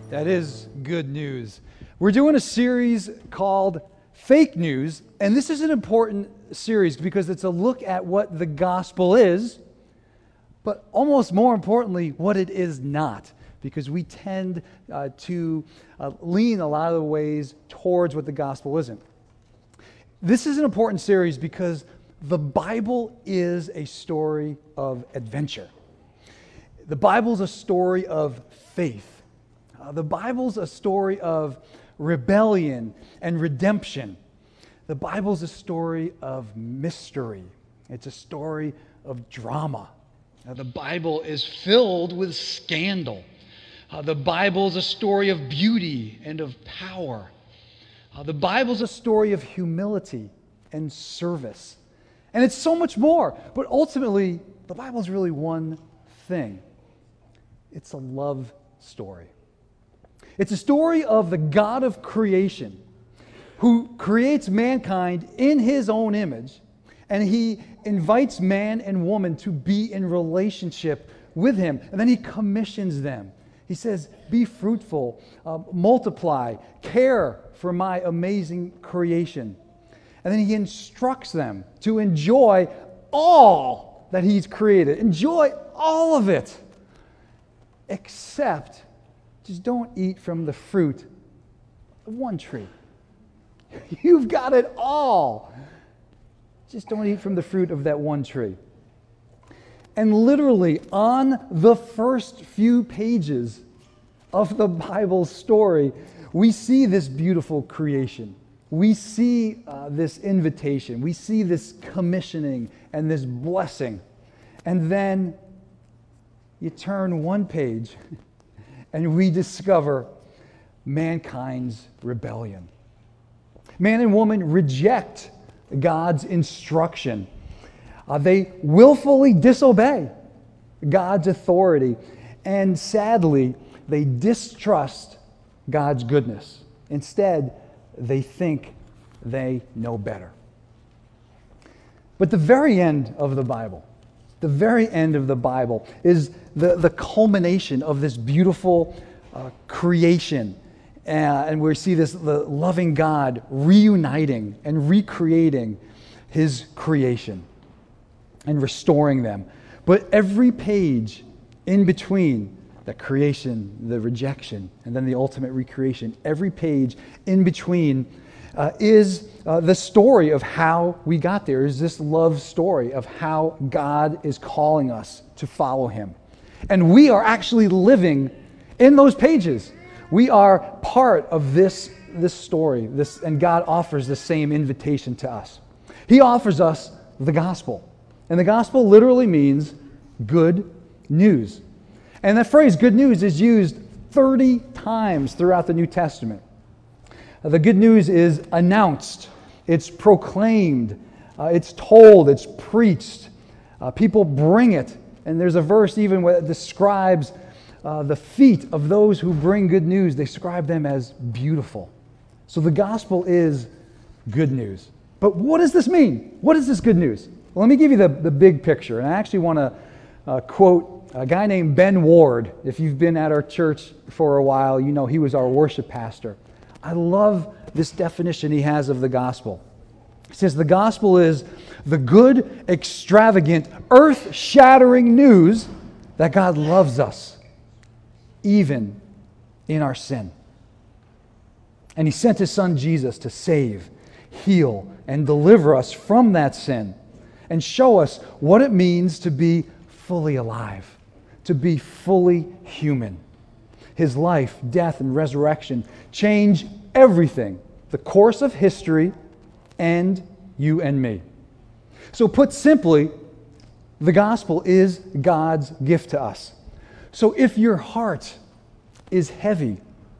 That is good news. We're doing a series called Fake News, and this is an important series because it's a look at what the gospel is, but almost more importantly, what it is not, because we tend to lean a lot of the ways towards what the gospel isn't. This is an important series because the Bible is a story of adventure. The Bible's a story of faith. The Bible's a story of rebellion and redemption. The Bible's a story of mystery. It's a story of drama. The Bible is filled with scandal. The Bible's a story of beauty and of power. The Bible's a story of humility and service. And it's so much more. But ultimately, the Bible's really one thing. It's a love story. It's a story of the God of creation who creates mankind in his own image, and he invites man and woman to be in relationship with him, and then he commissions them. He says, be fruitful, multiply, care for my amazing creation. And then he instructs them to enjoy all that he's created. Enjoy all of it, except just don't eat from the fruit of one tree. You've got it all. Just don't eat from the fruit of that one tree. And literally on the first few pages of the Bible story, we see this beautiful creation. We see this invitation. We see this commissioning and this blessing. And then you turn one page and we discover mankind's rebellion. Man and woman reject God's instruction. They willfully disobey God's authority. And sadly, they distrust God's goodness. Instead, they think they know better. But the very end of the Bible is the culmination of this beautiful creation. And we see the loving God reuniting and recreating his creation and restoring them. But every page in between the creation, the rejection, and then the ultimate recreation, every page in between is the story of how we got there, is this love story of how God is calling us to follow him. And we are actually living in those pages. We are part of this story, and God offers the same invitation to us. He offers us the gospel. And the gospel literally means good news. And that phrase, good news, is used 30 times throughout the New Testament. The good news is announced, it's proclaimed, it's told, it's preached. People bring it. And there's a verse even where it describes the feet of those who bring good news. They describe them as beautiful. So the gospel is good news. But what does this mean? What is this good news? Well, let me give you the big picture. And I actually want to quote a guy named Ben Ward. If you've been at our church for a while, you know he was our worship pastor. I love this definition he has of the gospel. He says the gospel is the good, extravagant, earth-shattering news that God loves us, even in our sin. And he sent his son Jesus to save, heal, and deliver us from that sin and show us what it means to be fully alive, to be fully human. His life, death, and resurrection change everything, the course of history, and you and me. So put simply, the gospel is God's gift to us. So if your heart is heavy,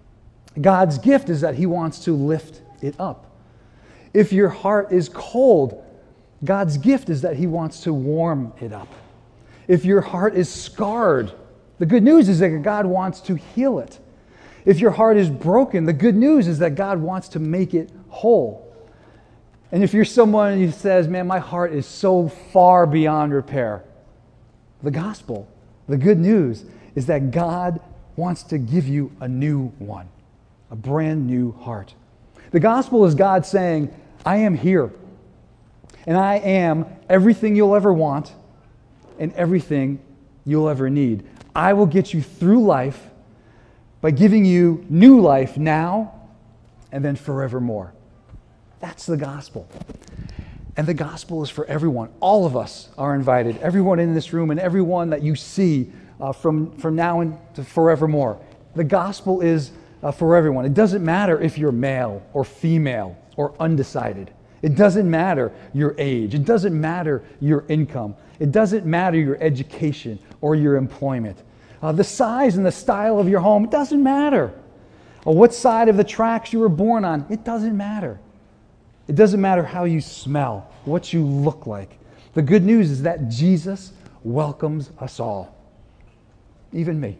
God's gift is that he wants to lift it up. If your heart is cold, God's gift is that he wants to warm it up. If your heart is scarred, the good news is that God wants to heal it. If your heart is broken, the good news is that God wants to make it whole. And if you're someone who says, man, my heart is so far beyond repair, the gospel, the good news, is that God wants to give you a new one, a brand new heart. The gospel is God saying, I am here, and I am everything you'll ever want and everything you'll ever need. I will get you through life by giving you new life now and then forevermore. That's the gospel. And the gospel is for everyone. All of us are invited. Everyone in this room and everyone that you see from now into forevermore. The gospel is for everyone. It doesn't matter if you're male or female or undecided. It doesn't matter your age. It doesn't matter your income. It doesn't matter your education or your employment. The size and the style of your home, it doesn't matter. Or what side of the tracks you were born on, it doesn't matter. It doesn't matter how you smell, what you look like. The good news is that Jesus welcomes us all, even me.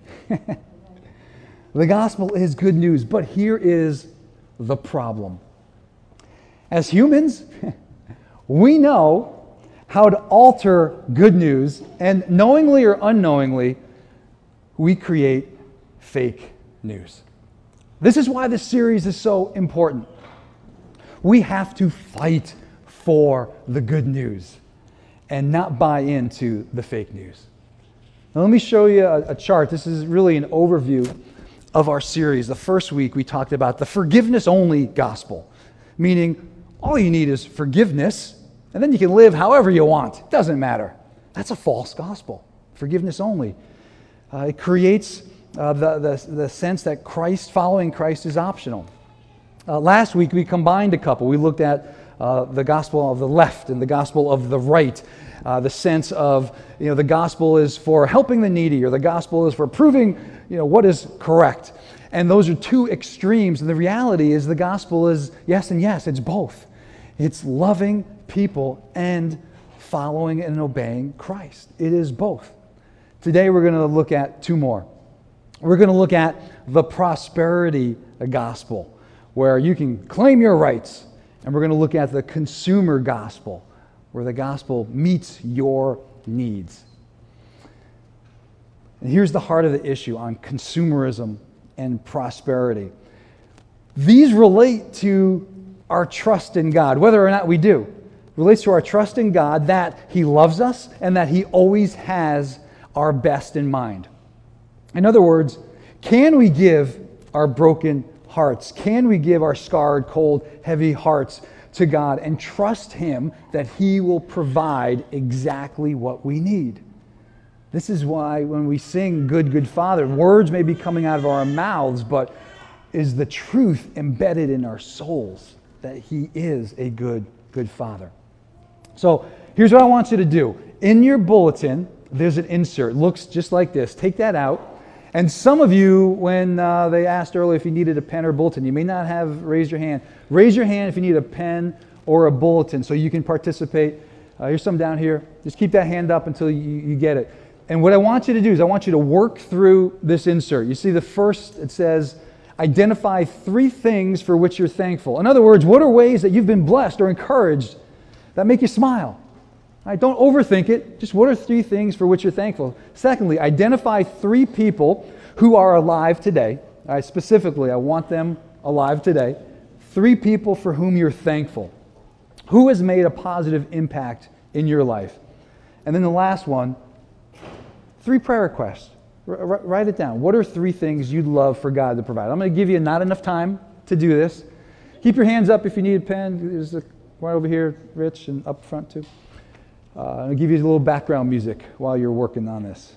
The gospel is good news, but here is the problem. As humans, we know how to alter good news, and knowingly or unknowingly, we create fake news. This is why this series is so important. We have to fight for the good news and not buy into the fake news. Now let me show you a chart. This is really an overview of our series. The first week we talked about the forgiveness-only gospel, meaning all you need is forgiveness, and then you can live however you want. It doesn't matter. That's a false gospel. Forgiveness only. It creates the sense that following Christ is optional. Last week we combined a couple. We looked at the gospel of the left and the gospel of the right. The sense of, the gospel is for helping the needy, or the gospel is for proving, what is correct. And those are two extremes. And the reality is the gospel is yes and yes. It's both. It's loving people and following and obeying Christ. It is both. Today we're going to look at two more. We're going to look at the prosperity gospel, where you can claim your rights. And we're going to look at the consumer gospel, where the gospel meets your needs. And here's the heart of the issue on consumerism and prosperity. These relate to our trust in God, whether or not we do. It relates to our trust in God, that He loves us and that He always has our best in mind. In other words, can we give our broken hearts? Can we give our scarred, cold, heavy hearts to God and trust Him that He will provide exactly what we need? This is why when we sing Good, Good Father, words may be coming out of our mouths, but is the truth embedded in our souls that He is a good, good Father. So here's what I want you to do. In your bulletin, there's an insert. It looks just like this. Take that out. And some of you, when they asked earlier if you needed a pen or bulletin, you may not have raised your hand. Raise your hand if you need a pen or a bulletin so you can participate. Here's some down here. Just keep that hand up until you get it. And what I want you to do is I want you to work through this insert. You see the first, it says, identify 3 things for which you're thankful. In other words, what are ways that you've been blessed or encouraged that make you smile? All right, don't overthink it. Just what are 3 things for which you're thankful? Secondly, identify 3 people who are alive today. All right, specifically, I want them alive today. 3 people for whom you're thankful. Who has made a positive impact in your life? And then the last one, 3 prayer requests. Write it down. What are 3 things you'd love for God to provide? I'm going to give you not enough time to do this. Keep your hands up if you need a pen. There's one over here, Rich, and up front too. I'll give you a little background music while you're working on this.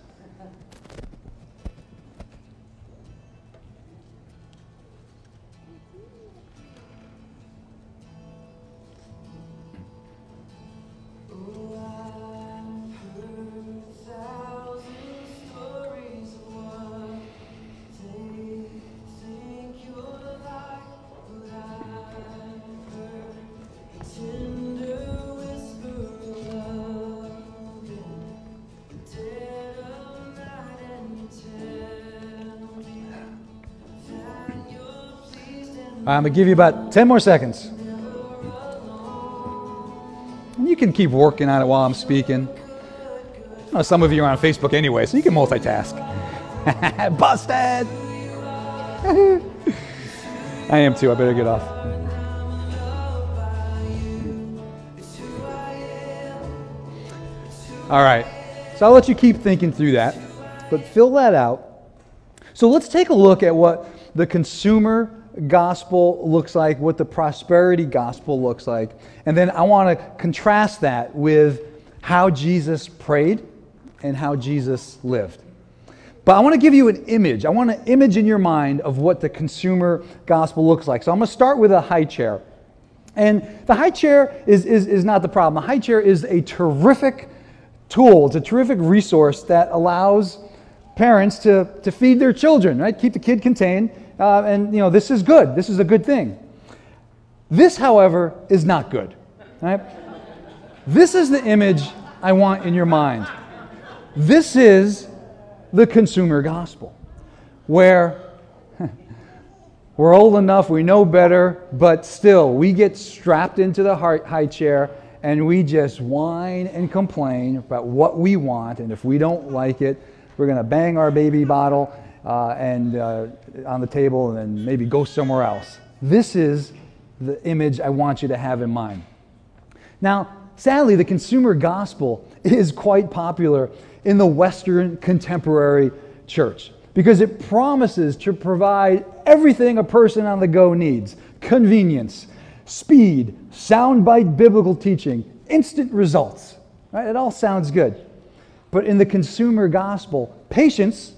I'm going to give you about 10 more seconds. And you can keep working on it while I'm speaking. Some of you are on Facebook anyway, so you can multitask. Busted! I am too. I better get off. All right. So I'll let you keep thinking through that, but fill that out. So let's take a look at what the consumer gospel looks like, what the prosperity gospel looks like, and then I want to contrast that with how Jesus prayed and how Jesus lived. But I want to give you an image. I want an image in your mind of what the consumer gospel looks like. So I'm going to start with a high chair. And the high chair is not the problem. The high chair is a terrific tool. It's a terrific resource that allows parents to feed their children, right? Keep the kid contained. And this is good. This is a good thing. This, however, is not good. Right? This is the image I want in your mind. This is the consumer gospel, where we're old enough, we know better, but still we get strapped into the high chair and we just whine and complain about what we want, and if we don't like it, we're going to bang our baby bottle and on the table and then maybe go somewhere else. This is the image I want you to have in mind. Now, sadly, the consumer gospel is quite popular in the Western contemporary church because it promises to provide everything a person on the go needs: convenience, speed, soundbite biblical teaching, instant results. Right? It all sounds good. But in the consumer gospel, patience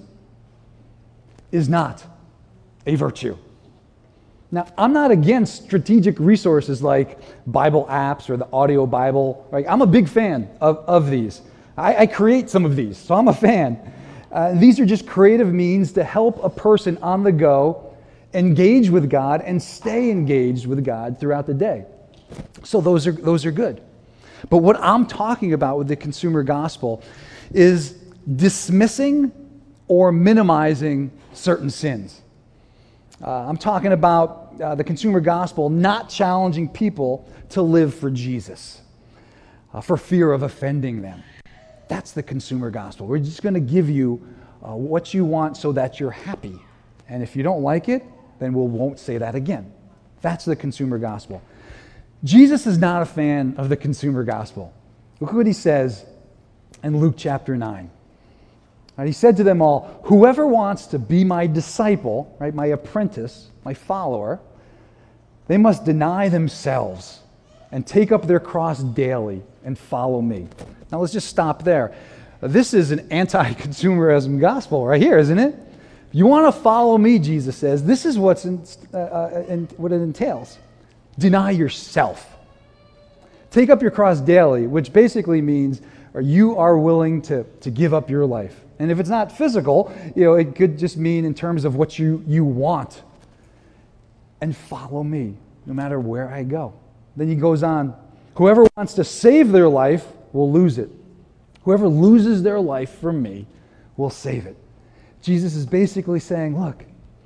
is not a virtue. Now, I'm not against strategic resources like Bible apps or the audio Bible. Right? I'm a big fan of these. I create some of these, so I'm a fan. These are just creative means to help a person on the go engage with God and stay engaged with God throughout the day. So those are good. But what I'm talking about with the consumer gospel is dismissing or minimizing certain sins. I'm talking about the consumer gospel not challenging people to live for Jesus for fear of offending them. That's the consumer gospel. We're just going to give you what you want so that you're happy. And if you don't like it, then we won't say that again. That's the consumer gospel. Jesus is not a fan of the consumer gospel. Look what he says in Luke chapter 9. And he said to them all, "Whoever wants to be my disciple," right, my apprentice, my follower, "they must deny themselves and take up their cross daily and follow me." Now let's just stop there. This is an anti-consumerism gospel right here, isn't it? You want to follow me, Jesus says. This is what it entails. Deny yourself. Take up your cross daily, which basically means you are willing to give up your life. And if it's not physical, it could just mean in terms of what you want. And follow me, no matter where I go. Then he goes on, "Whoever wants to save their life will lose it. Whoever loses their life for me will save it." Jesus is basically saying, look,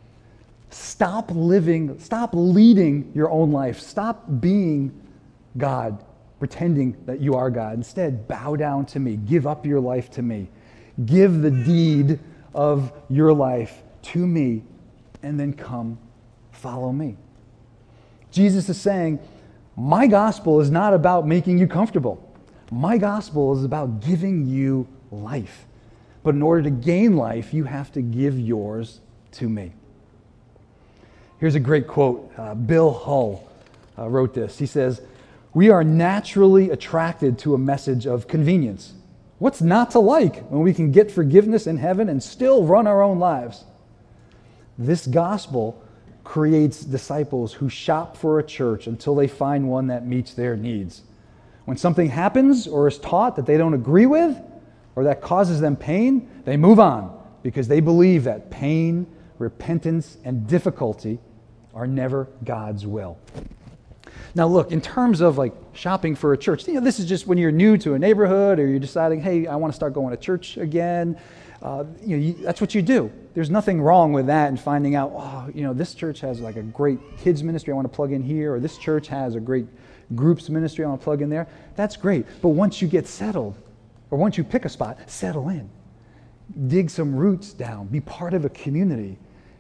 stop leading your own life. Stop being God, pretending that you are God. Instead, bow down to me. Give up your life to me. Give the deed of your life to me, and then come follow me. Jesus is saying, my gospel is not about making you comfortable. My gospel is about giving you life. But in order to gain life, you have to give yours to me. Here's a great quote. Bill Hull wrote this. He says, "We are naturally attracted to a message of convenience. What's not to like when we can get forgiveness in heaven and still run our own lives? This gospel creates disciples who shop for a church until they find one that meets their needs. When something happens or is taught that they don't agree with or that causes them pain, they move on because they believe that pain, repentance, and difficulty are never God's will." Now look, in terms of like shopping for a church, this is just when you're new to a neighborhood or you're deciding, hey, I want to start going to church again. That's what you do. There's nothing wrong with that and finding out, this church has like a great kids ministry I want to plug in here, or this church has a great groups ministry I want to plug in there. That's great. But once you get settled, or once you pick a spot, settle in. dig some roots down, be part of a community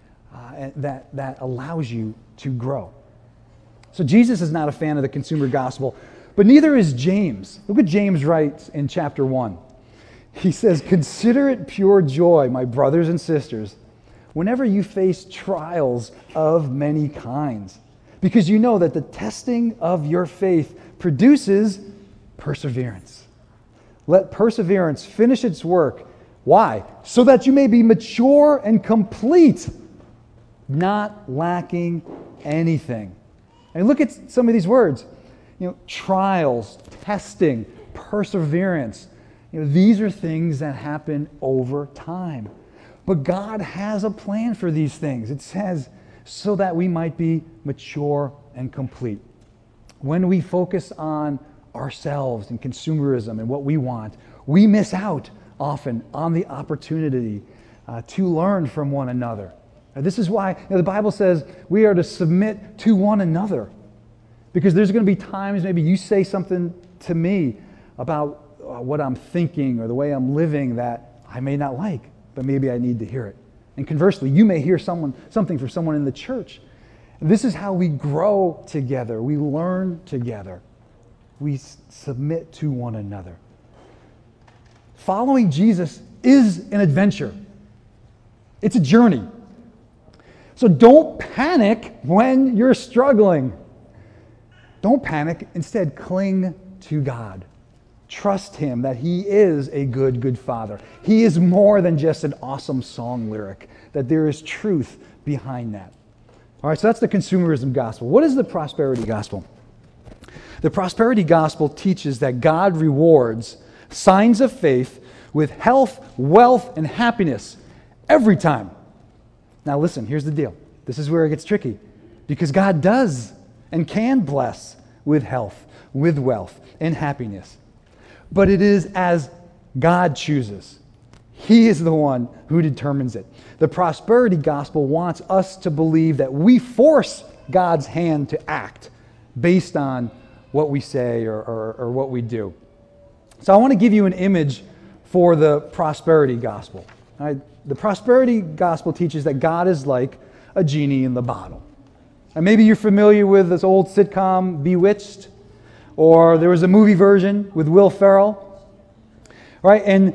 that allows you to grow. So Jesus is not a fan of the consumer gospel, but neither is James. Look what James writes in chapter 1. He says, "Consider it pure joy, my brothers and sisters, whenever you face trials of many kinds, because you know that the testing of your faith produces perseverance. Let perseverance finish its work." Why? "So that you may be mature and complete, not lacking anything." And look at some of these words. Trials, testing, perseverance. These are things that happen over time. But God has a plan for these things. It says, so that we might be mature and complete. When we focus on ourselves and consumerism and what we want, we miss out often on the opportunity to learn from one another. This is why the Bible says we are to submit to one another. Because there's going to be times maybe you say something to me about what I'm thinking or the way I'm living that I may not like, but maybe I need to hear it. And conversely, you may hear something from someone in the church. And this is how we grow together. We learn together. We submit to one another. Following Jesus is an adventure. It's a journey. So don't panic when you're struggling. Don't panic. Instead, cling to God. Trust Him that He is a good, good Father. He is more than just an awesome song lyric, that there is truth behind that. All right, so that's the consumerism gospel. What is the prosperity gospel? The prosperity gospel teaches that God rewards signs of faith with health, wealth, and happiness every time. Now listen, here's the deal. This is where it gets tricky. Because God does and can bless with health, with wealth, and happiness. But it is as God chooses. He is the one who determines it. The prosperity gospel wants us to believe that we force God's hand to act based on what we say or what we do. So I want to give you an image for the prosperity gospel. All right? The prosperity gospel teaches that God is like a genie in the bottle. And maybe you're familiar with this old sitcom, Bewitched, or there was a movie version with Will Ferrell. Right? And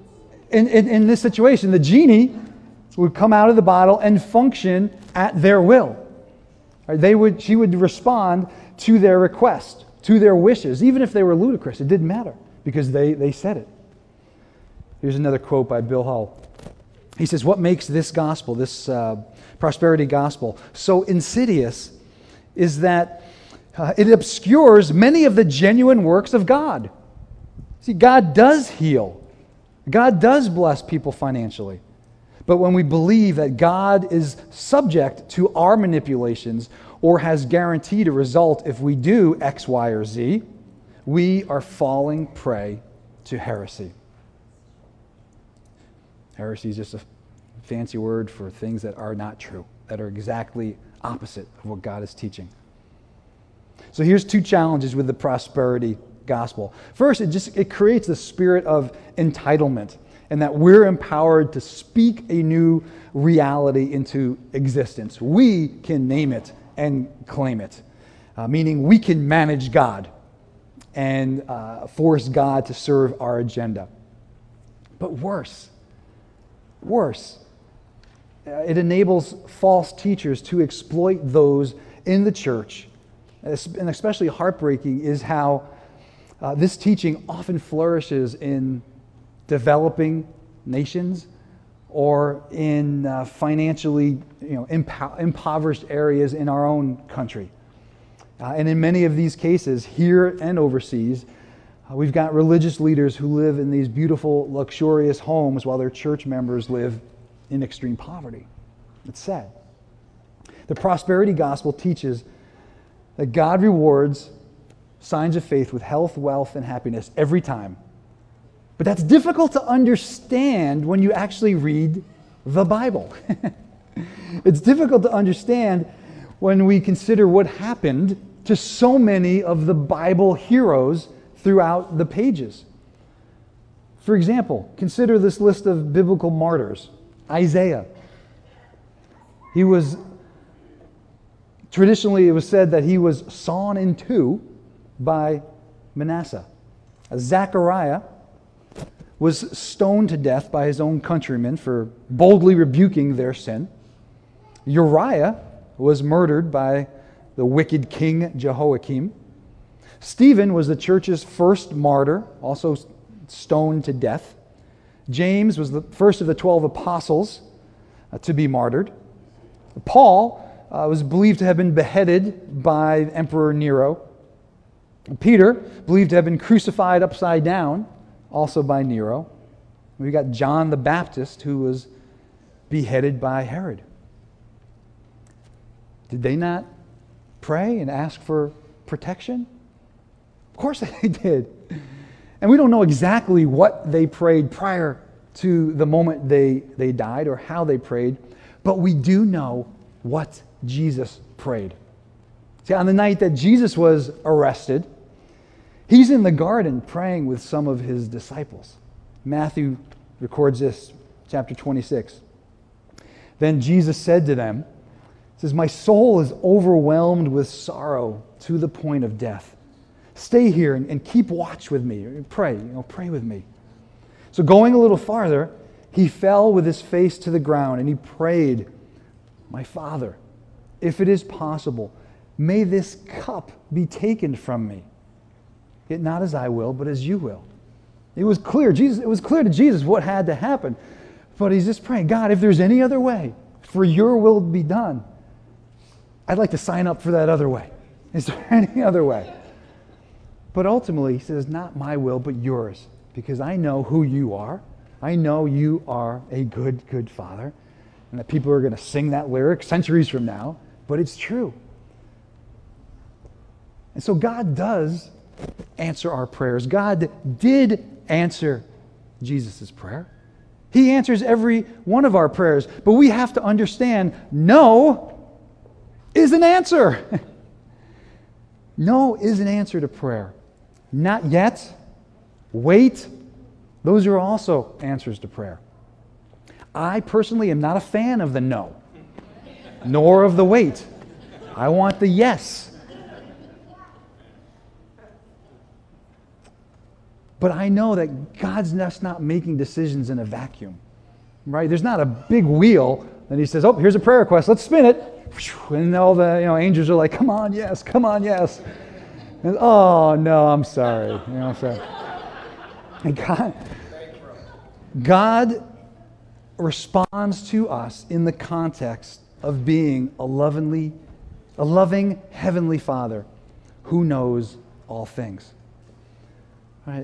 in this situation, the genie would come out of the bottle and function at their will. Right? She would respond to their request, to their wishes, even if they were ludicrous. It didn't matter because they said it. Here's another quote by Bill Hull. He says, "What makes this gospel, this prosperity gospel, so insidious is that it obscures many of the genuine works of God." See, God does heal. God does bless people financially. But when we believe that God is subject to our manipulations or has guaranteed a result if we do X, Y, or Z, we are falling prey to heresy. Heresy is just a fancy word for things that are not true, that are exactly opposite of what God is teaching. So here's two challenges with the prosperity gospel. First, it creates the spirit of entitlement, and that we're empowered to speak a new reality into existence. We can name it and claim it, meaning we can manage God and force God to serve our agenda. But worse, it enables false teachers to exploit those in the church. And especially heartbreaking is how this teaching often flourishes in developing nations or in financially impoverished areas in our own country. And in many of these cases, here and overseas, we've got religious leaders who live in these beautiful, luxurious homes while their church members live in extreme poverty. It's sad. The prosperity gospel teaches that God rewards signs of faith with health, wealth, and happiness every time. But that's difficult to understand when you actually read the Bible. It's difficult to understand when we consider what happened to so many of the Bible heroes throughout the pages. For example, consider this list of biblical martyrs. Isaiah. He was, traditionally it was said that he was sawn in two by Manasseh. Zechariah was stoned to death by his own countrymen for boldly rebuking their sin. Uriah was murdered by the wicked king Jehoiakim. Stephen was the church's first martyr, also stoned to death. James was the first of the 12 apostles to be martyred. Paul was believed to have been beheaded by Emperor Nero. Peter, believed to have been crucified upside down, also by Nero. We got John the Baptist, who was beheaded by Herod. Did they not pray and ask for protection? Of course they did. And we don't know exactly what they prayed prior to the moment they died or how they prayed, but we do know what Jesus prayed. See, on the night that Jesus was arrested, he's in the garden praying with some of his disciples. Matthew records this, chapter 26. Then Jesus said to them, he says, "My soul is overwhelmed with sorrow to the point of death. Stay here and keep watch with me." Pray, pray with me. So going a little farther, he fell with his face to the ground and he prayed, "My Father, if it is possible, may this cup be taken from me. Yet not as I will, but as you will." It was clear. It was clear to Jesus what had to happen. But he's just praying, "God, if there's any other way for your will to be done, I'd like to sign up for that other way. Is there any other way?" But ultimately, he says, "Not my will, but yours, because I know who you are. I know you are a good, good Father." And that people are going to sing that lyric centuries from now, but it's true. And so God does answer our prayers. God did answer Jesus' prayer. He answers every one of our prayers, but we have to understand no is an answer. No is an answer to prayer. Not yet. Wait. Those are also answers to prayer. I personally am not a fan of the no, nor of the wait. I want the yes. But I know that God's just not making decisions in a vacuum, right? There's not a big wheel that he says, "Oh, here's a prayer request, let's spin it." And all the angels are like, "Come on, yes, come on, yes." And, "Oh, no, I'm sorry." So. And God responds to us in the context of being a loving Heavenly Father who knows all things. Right?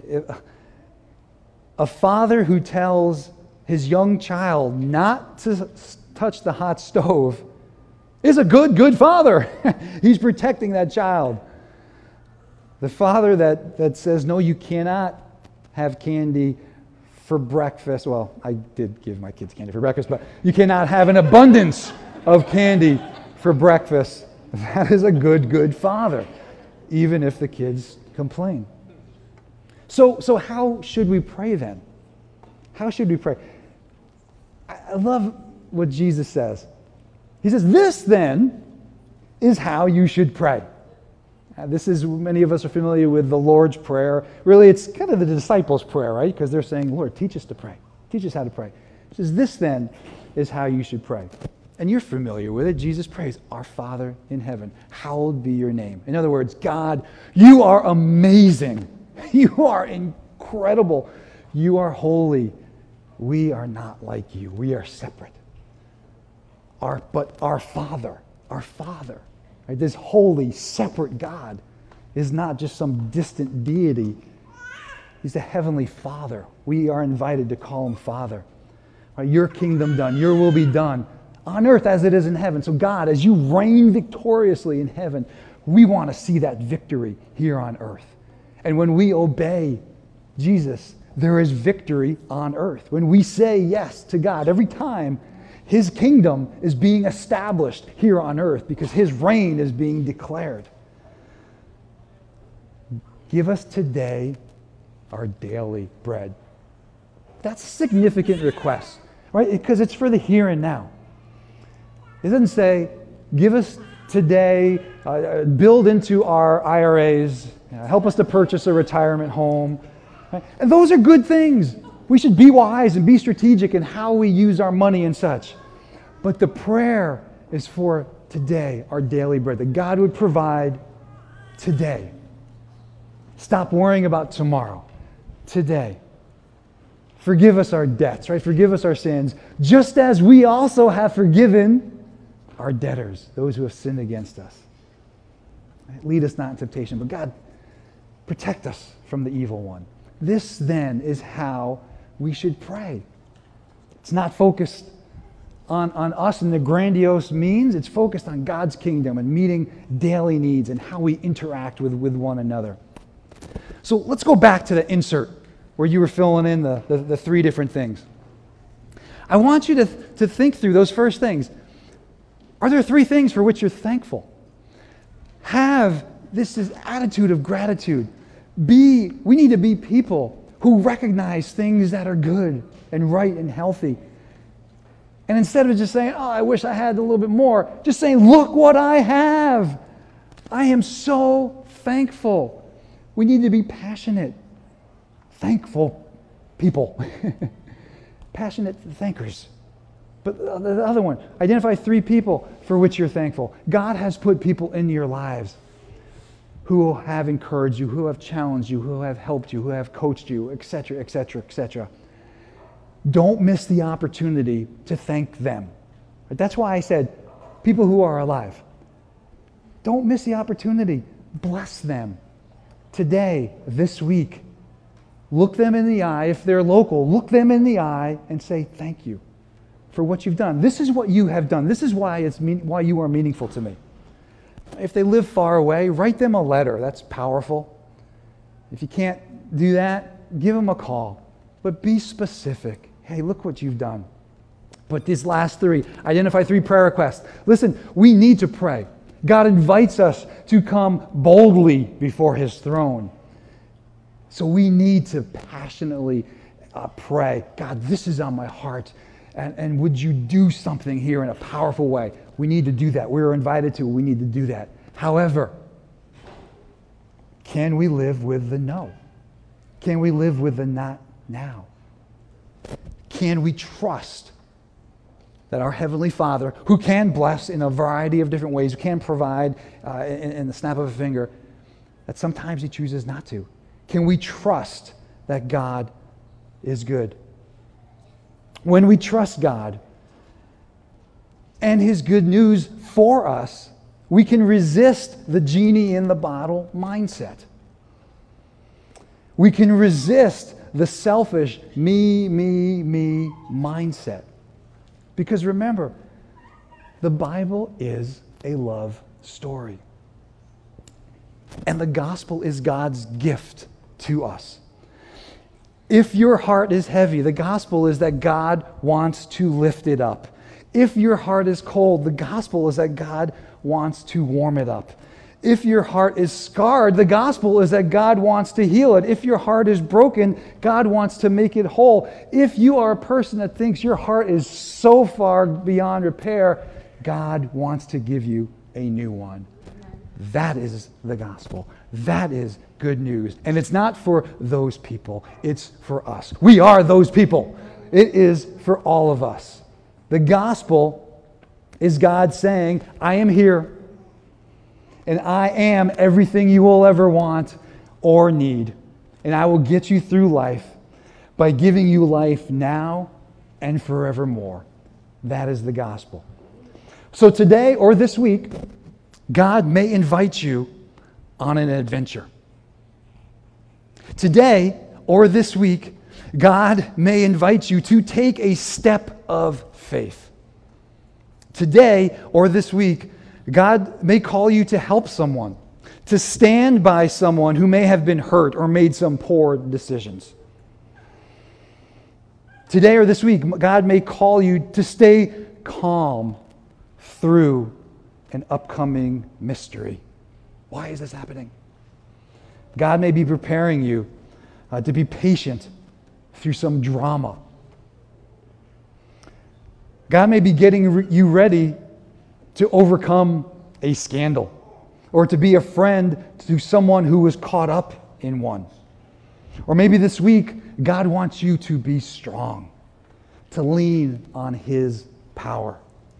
A father who tells his young child not to touch the hot stove is a good, good father. He's protecting that child. The father that says, "No, you cannot have candy for breakfast." Well, I did give my kids candy for breakfast, but you cannot have an abundance of candy for breakfast. That is a good, good father, even if the kids complain. So how should we pray then? How should we pray? I love what Jesus says. He says, "This then is how you should pray." This is, many of us are familiar with the Lord's Prayer. Really, it's kind of the disciples' prayer, right? Because they're saying, "Lord, teach us to pray. Teach us how to pray." He says, "This then is how you should pray." And you're familiar with it. Jesus prays, "Our Father in heaven, hallowed be your name." In other words, God, you are amazing. You are incredible. You are holy. We are not like you. We are separate. But our Father, right, this holy, separate God is not just some distant deity. He's the Heavenly Father. We are invited to call him Father. Right, your kingdom done, your will be done on earth as it is in heaven. So God, as you reign victoriously in heaven, we want to see that victory here on earth. And when we obey Jesus, there is victory on earth. When we say yes to God, every time his kingdom is being established here on earth because his reign is being declared. Give us today our daily bread. That's a significant request, right? Because it's for the here and now. It doesn't say, give us today, build into our IRAs, help us to purchase a retirement home. Right? And those are good things. We should be wise and be strategic in how we use our money and such. But the prayer is for today, our daily bread, that God would provide today. Stop worrying about tomorrow. Today. Forgive us our debts, right? Forgive us our sins, just as we also have forgiven our debtors, those who have sinned against us. Right? Lead us not in temptation, but God, protect us from the evil one. This then is how we should pray. It's not focused on us and the grandiose means. It's focused on God's kingdom and meeting daily needs and how we interact with one another. So let's go back to the insert where you were filling in the three different things. I want you to think through those first things. Are there three things for which you're thankful? Have this attitude of gratitude. We need to be people who recognize things that are good and right and healthy. And instead of just saying, oh, I wish I had a little bit more, just saying, look what I have. I am so thankful. We need to be passionate, thankful people. Passionate thinkers. But the other one, identify three people for which you're thankful. God has put people in your lives who have encouraged you, who have challenged you, who have helped you, who have coached you, etc., etc., etc. Don't miss the opportunity to thank them. That's why I said people who are alive. Don't miss the opportunity. Bless them. Today, this week, look them in the eye. If they're local, look them in the eye and say thank you for what you've done. This is what you have done. This is why why you are meaningful to me. If they live far away, write them a letter. That's powerful. If you can't do that, give them a call. But be specific. Hey, look what you've done. But these last three, identify three prayer requests. Listen, we need to pray. God invites us to come boldly before His throne. So we need to passionately pray. God, this is on my heart. And would you do something here in a powerful way? We need to do that. We're invited to. We need to do that. However, can we live with the no? Can we live with the not now? Can we trust that our Heavenly Father, who can bless in a variety of different ways, who can provide in the snap of a finger, that sometimes He chooses not to? Can we trust that God is good? When we trust God and His good news for us, we can resist the genie in the bottle mindset. We can resist the selfish me mindset. Because remember, the Bible is a love story. And the gospel is God's gift to us. If your heart is heavy, the gospel is that God wants to lift it up. If your heart is cold, the gospel is that God wants to warm it up. If your heart is scarred, the gospel is that God wants to heal it. If your heart is broken, God wants to make it whole. If you are a person that thinks your heart is so far beyond repair, God wants to give you a new one. That is the gospel. That is good news. And it's not for those people. It's for us. We are those people. It is for all of us. The gospel is God saying, I am here, and I am everything you will ever want or need. And I will get you through life by giving you life now and forevermore. That is the gospel. So today or this week, God may invite you on an adventure. Today or this week, God may invite you to take a step of faith. Today or this week, God may call you to help someone, to stand by someone who may have been hurt or made some poor decisions. Today or this week, God may call you to stay calm through an upcoming mystery. Why is this happening? God may be preparing you to be patient through some drama. God may be getting you ready to overcome a scandal or to be a friend to someone who was caught up in one. Or maybe this week, God wants you to be strong, to lean on His power.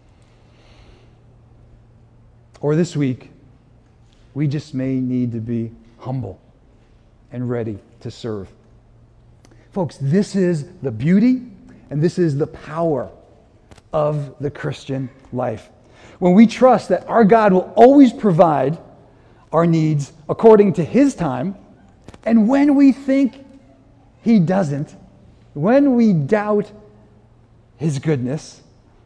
Or this week, we just may need to be humble and ready to serve. Folks, this is the beauty and this is the power of the Christian life. When we trust that our God will always provide our needs according to His time, and when we think He doesn't, when we doubt His goodness,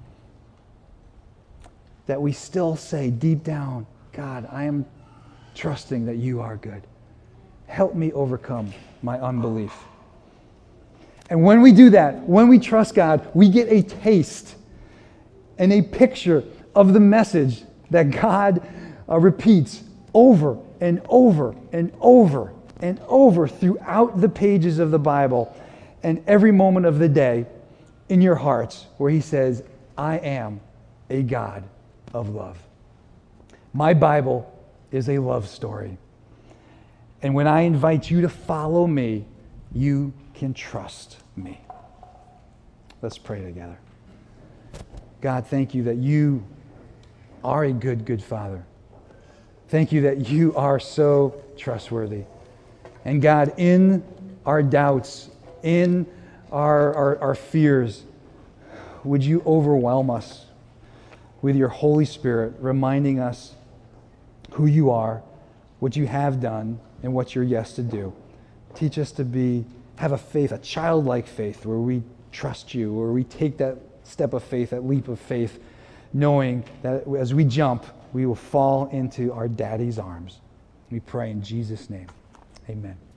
that we still say deep down, God, I am trusting that You are good. Help me overcome my unbelief. And when we do that, when we trust God, we get a taste and a picture of the message that God repeats over and over and over and over throughout the pages of the Bible and every moment of the day in your hearts, where He says, I am a God of love. My Bible is a love story. And when I invite you to follow me, you can trust me. Let's pray together. God, thank You that You are a good, good Father. Thank You that You are so trustworthy. And God, in our doubts, in our fears, would You overwhelm us with Your Holy Spirit, reminding us who You are, what You have done, and what You're yes to do. Teach us to have a faith, a childlike faith, where we trust You, where we take that step of faith, that leap of faith, knowing that as we jump, we will fall into our Daddy's arms. We pray in Jesus' name. Amen.